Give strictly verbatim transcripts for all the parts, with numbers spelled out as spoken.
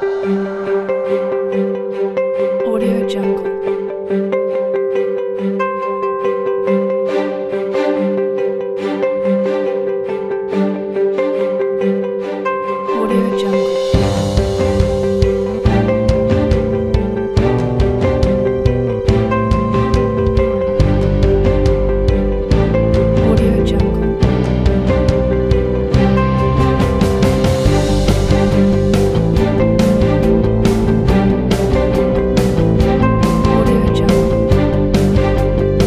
Audio Jungle. Audio Jungle. Audio Jungle. Audio Jungle.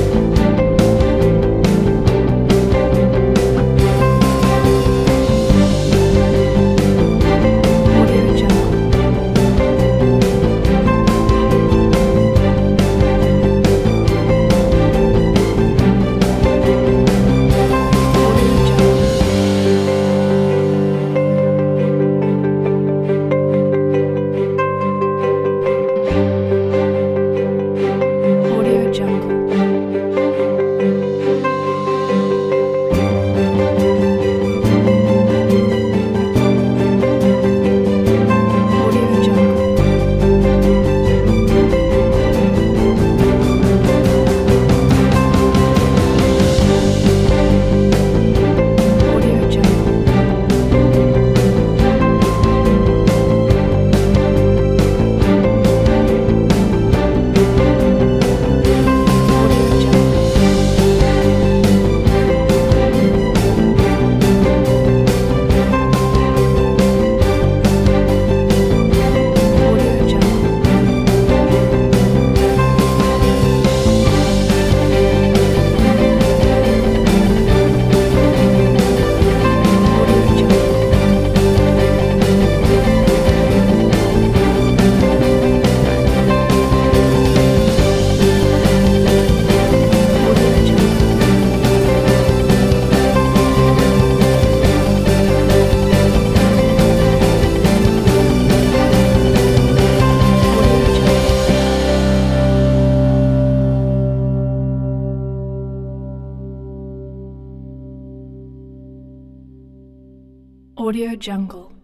Audio Jungle. Audio Jungle. Audio Jungle. Audio Jungle. Audio Jungle. Audio Jungle. Audio Jungle. Audio Jungle. Audio Jungle. Audio Jungle. Audio Jungle.